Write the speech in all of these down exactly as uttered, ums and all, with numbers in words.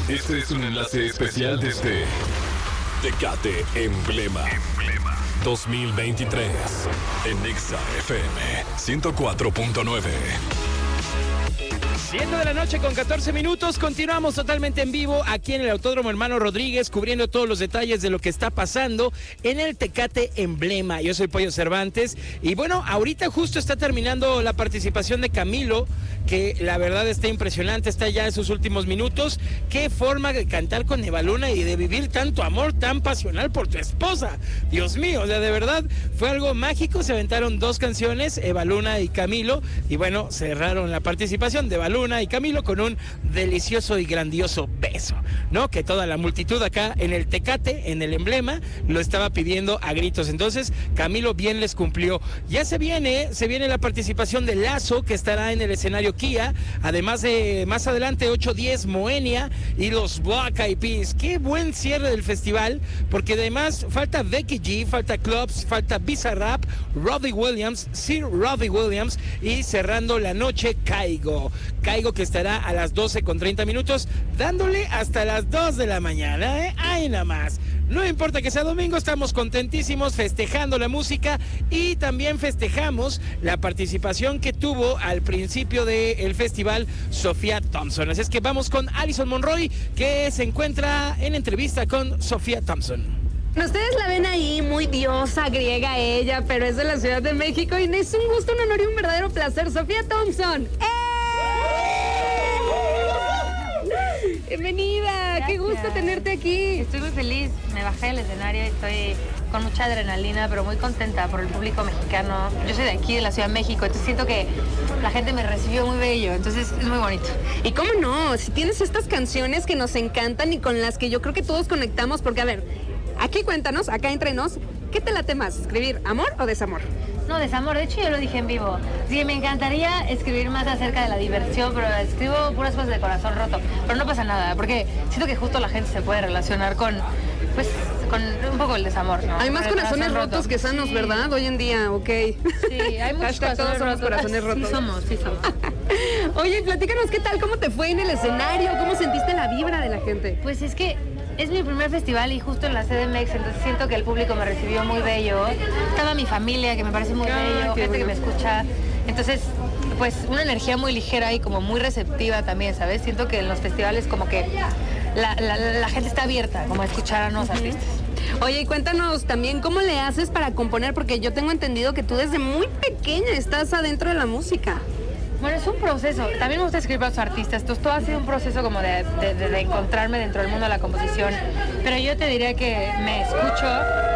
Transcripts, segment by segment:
Este es un enlace especial desde Tecate Emblema dos mil veintitrés en Exa F M ciento cuatro punto nueve. siete de la noche con catorce minutos, continuamos totalmente en vivo aquí en el Autódromo Hermano Rodríguez, cubriendo todos los detalles de lo que está pasando en el Tecate Emblema. Yo soy Pollo Cervantes y bueno, ahorita justo está terminando la participación de Camilo, que la verdad está impresionante, está ya en sus últimos minutos. Qué forma de cantar con Eva Luna y de vivir tanto amor tan pasional por tu esposa. Dios mío, o sea, de verdad fue algo mágico. Se aventaron dos canciones, Eva Luna y Camilo, y bueno, cerraron la participación de Eva Luna y Camilo con un delicioso y grandioso beso, ¿no? Que toda la multitud acá en el Tecate, en el Emblema, lo estaba pidiendo a gritos. Entonces, Camilo bien les cumplió. Ya se viene, se viene la participación de Lazo, que estará en el escenario Kia, además de más adelante ocho diez Moenia y los Black Eyed Peas. Qué buen cierre del festival, porque además falta Becky G, falta Clubs, falta Bizarrap, Robbie Williams, Sir Robbie Williams, y cerrando la noche Caigo. Caigo que estará a las doce con treinta minutos, dándole hasta las dos de la mañana, ¿eh? Ahí nada más. No importa que sea domingo, estamos contentísimos festejando la música y también festejamos la participación que tuvo al principio del festival Sofía Thompson. Así es que vamos con Alison Monroy, que se encuentra en entrevista con Sofía Thompson. Ustedes la ven ahí, muy diosa griega ella, pero es de la Ciudad de México y es un gusto, un honor y un verdadero placer. Sofía Thompson. ¡Eh! Bienvenida, gracias. Qué gusto tenerte aquí. Estoy muy feliz, me bajé del escenario y estoy con mucha adrenalina, pero muy contenta por el público mexicano. Yo soy de aquí, de la Ciudad de México, entonces siento que la gente me recibió muy bello, entonces es muy bonito. Y cómo no, si tienes estas canciones que nos encantan y con las que yo creo que todos conectamos, porque a ver, aquí cuéntanos, acá entre nos, ¿qué te late más? ¿Escribir amor o desamor? No, desamor, de hecho yo lo dije en vivo. Sí, me encantaría escribir más acerca de la diversión, pero escribo puras cosas de corazón roto. Pero no pasa nada, porque siento que justo la gente se puede relacionar con, pues, con un poco el desamor, ¿no? Hay más con corazones rotos roto. que sanos, sí. ¿Verdad? Hoy en día, ok. Sí, hay muchos corazones todos somos rotos. corazones rotos. Sí somos, sí somos. Oye, platícanos, ¿qué tal? ¿Cómo te fue en el escenario? ¿Cómo sentiste la vibra de la gente? Pues es que es mi primer festival y justo en la C D M X, entonces siento que el público me recibió muy bello. Estaba mi familia, que me parece muy ah, bello, gente bueno. que me escucha. Entonces, pues una energía muy ligera y como muy receptiva también, ¿sabes? Siento que en los festivales como que la, la, la gente está abierta como a escuchar a los uh-huh. artistas. Oye, y cuéntanos también cómo le haces para componer, porque yo tengo entendido que tú desde muy pequeña estás adentro de la música. Bueno, es un proceso. También me gusta escribir para los artistas. Entonces, todo ha sido un proceso como de, de, de, de encontrarme dentro del mundo de la composición. Pero yo te diría que me escucho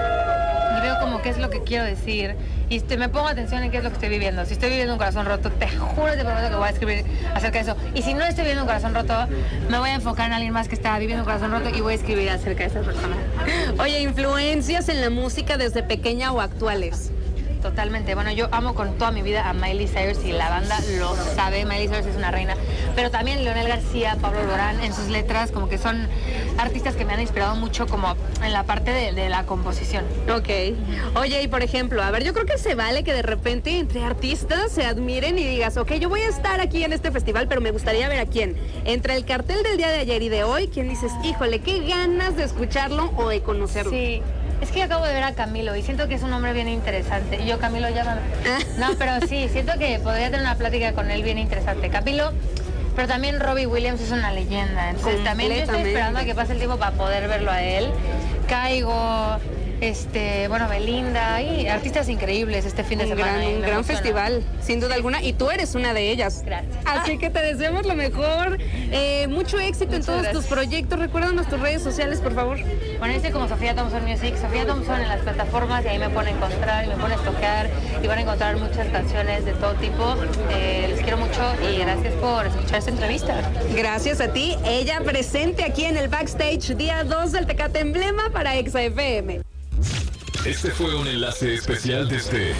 y veo como qué es lo que quiero decir. Y te, me pongo atención en qué es lo que estoy viviendo. Si estoy viviendo un corazón roto, te juro de verdad que voy a escribir acerca de eso. Y si no estoy viviendo un corazón roto, me voy a enfocar en alguien más que está viviendo un corazón roto y voy a escribir acerca de esa persona. Oye, ¿influencias en la música desde pequeña o actuales? Totalmente. Bueno, yo amo con toda mi vida a Miley Cyrus y la banda lo sabe. Miley Cyrus es una reina. Pero también Leonel García, Pablo Alborán, en sus letras, como que son artistas que me han inspirado mucho como en la parte de, de la composición. Ok. Oye, y por ejemplo, a ver, yo creo que se vale que de repente entre artistas se admiren y digas, ok, yo voy a estar aquí en este festival, pero me gustaría ver a quién. Entre el cartel del día de ayer y de hoy, ¿quién dices, híjole, qué ganas de escucharlo o de conocerlo? Sí. Es que acabo de ver a Camilo y siento que es un hombre bien interesante. Y yo, Camilo, ya... No, pero sí, siento que podría tener una plática con él bien interesante. Camilo, pero también Robbie Williams es una leyenda. Entonces también yo estoy esperando a que pase el tiempo para poder verlo a él. Caigo... Este, bueno, Belinda y artistas increíbles este fin de un semana. Gran, un gran emociona. festival, sin duda sí. alguna, y tú eres una de ellas. Gracias. Así que te deseamos lo mejor, eh, mucho éxito Muchas en todos gracias. tus proyectos. Recuérdanos tus redes sociales, por favor. Bueno, este como Sofía Thompson Music, Sofía Thompson en las plataformas, y ahí me pueden encontrar, y me pueden estoquear, y van a encontrar muchas canciones de todo tipo. Eh, les quiero mucho y gracias por escuchar esta entrevista. Gracias a ti, ella presente aquí en el backstage, día dos del Tecate Emblema para Exa F M. Este fue un enlace especial desde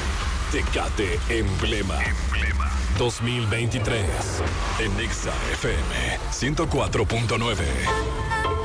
Tecate Emblema dos mil veintitrés en Exa F M ciento cuatro punto nueve.